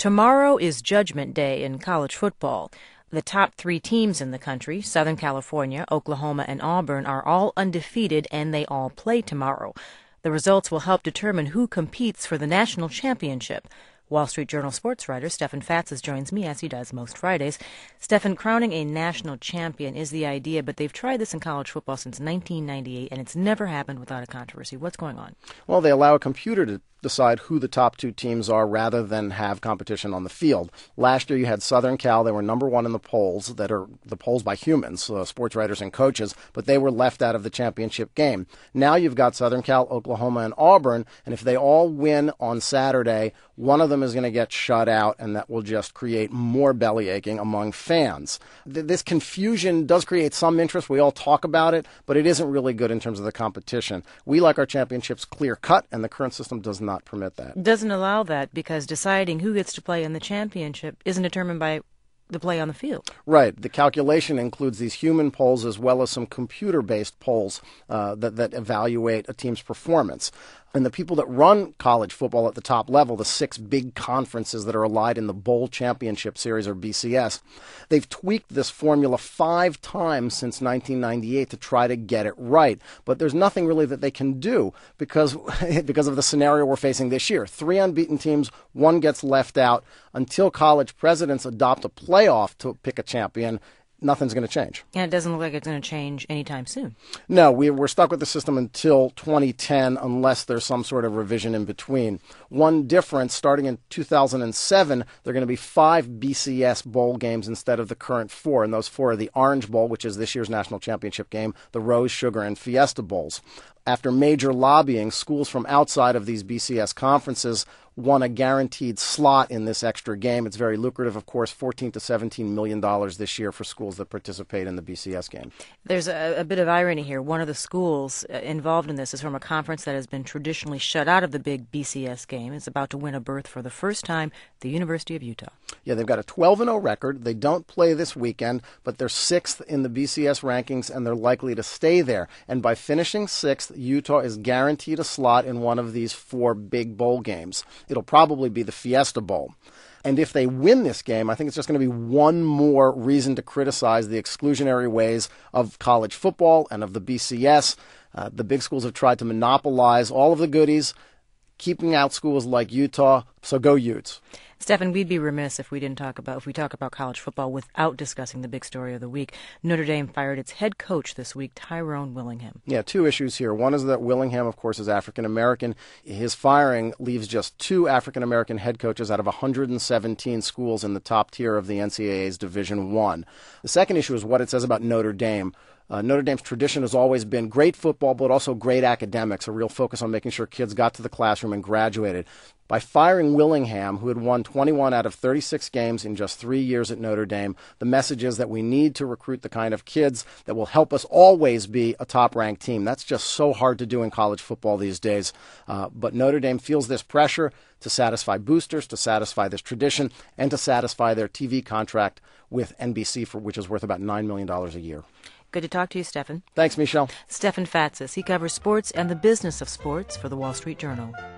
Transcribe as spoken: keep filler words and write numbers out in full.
Tomorrow is Judgment Day in college football. The top three teams in the country, Southern California, Oklahoma, and Auburn, are all undefeated, and they all play tomorrow. The results will help determine who competes for the national championship. Wall Street Journal sports writer Stefan Fatsis joins me, as he does most Fridays. Stefan, crowning a national champion is the idea, but they've tried this in college football since nineteen ninety-eight, and it's never happened without a controversy. What's going on? Well, they allow a computer to decide who the top two teams are rather than have competition on the field. Last year you had Southern Cal. They were number one in the polls, that are the polls by humans, uh, sports writers and coaches, but they were left out of the championship game. Now you've got Southern Cal, Oklahoma, and Auburn, and if they all win on Saturday, one of them is going to get shut out, and that will just create more belly aching among fans. Th- this confusion does create some interest. We all talk about it, but it isn't really good in terms of the competition. We like our championships clear cut, and the current system does not permit that. Doesn't allow that because deciding who gets to play in the championship isn't determined by the play on the field. Right. The calculation includes these human polls as well as some computer-based polls uh, that, that evaluate a team's performance. And the people that run college football at the top level, the six big conferences that are allied in the Bowl Championship Series, or B C S, they've tweaked this formula five times since nineteen ninety-eight to try to get it right. But there's nothing really that they can do because, because of the scenario we're facing this year. Three unbeaten teams, one gets left out. Until college presidents adopt a playoff to pick a champion, nothing's going to change. And it doesn't look like it's going to change anytime soon. No, we, we're stuck with the system until twenty ten unless there's some sort of revision in between. One difference, starting in two thousand seven, there are going to be five B C S bowl games instead of the current four, and those four are the Orange Bowl, which is this year's national championship game, the Rose, Sugar, and Fiesta Bowls. After major lobbying, schools from outside of these B C S conferences won a guaranteed slot in this extra game. It's very lucrative, of course, fourteen to seventeen million dollars this year for schools that participate in the B C S game. There's a, a bit of irony here. One of the schools involved in this is from a conference that has been traditionally shut out of the big B C S game. It's about to win a berth for the first time, the University of Utah. Yeah, they've got a twelve and oh record. They don't play this weekend, but they're sixth in the B C S rankings, and they're likely to stay there. And by finishing sixth, Utah is guaranteed a slot in one of these four big bowl games. It'll probably be the Fiesta Bowl. And if they win this game, I think it's just going to be one more reason to criticize the exclusionary ways of college football and of the B C S. Uh, the big schools have tried to monopolize all of the goodies, keeping out schools like Utah. So go Utes. Stefan, we'd be remiss if we didn't talk about, if we talk about college football without discussing the big story of the week. Notre Dame fired its head coach this week, Tyrone Willingham. Yeah, two issues here. One is that Willingham, of course, is African-American. His firing leaves just two African-American head coaches out of one hundred seventeen schools in the top tier of the N C double A's Division One. The second issue is what it says about Notre Dame. Uh, Notre Dame's tradition has always been great football, but also great academics, a real focus on making sure kids got to the classroom and graduated. By firing Willingham, who had won twenty-one out of thirty-six games in just three years at Notre Dame, the message is that we need to recruit the kind of kids that will help us always be a top-ranked team. That's just so hard to do in college football these days. Uh, but Notre Dame feels this pressure to satisfy boosters, to satisfy this tradition, and to satisfy their T V contract with N B C, for which is worth about nine million dollars a year. Good to talk to you, Stefan. Thanks, Michelle. Stefan Fatsis. He covers sports and the business of sports for the Wall Street Journal.